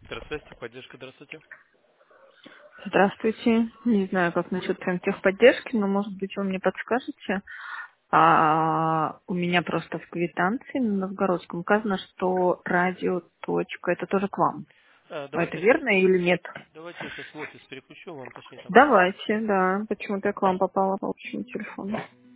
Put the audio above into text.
Здравствуйте, поддержка, здравствуйте. Здравствуйте. Не знаю, как насчет прям техподдержки, но, может быть, вы мне подскажете. У меня просто в квитанции на Новгородском указано, что радио. Это тоже к вам. Это Давайте, верно или нет? давайте я сейчас в офис переключу, вам точнее там. Давайте, да. Почему-то я к вам попала по общему телефону.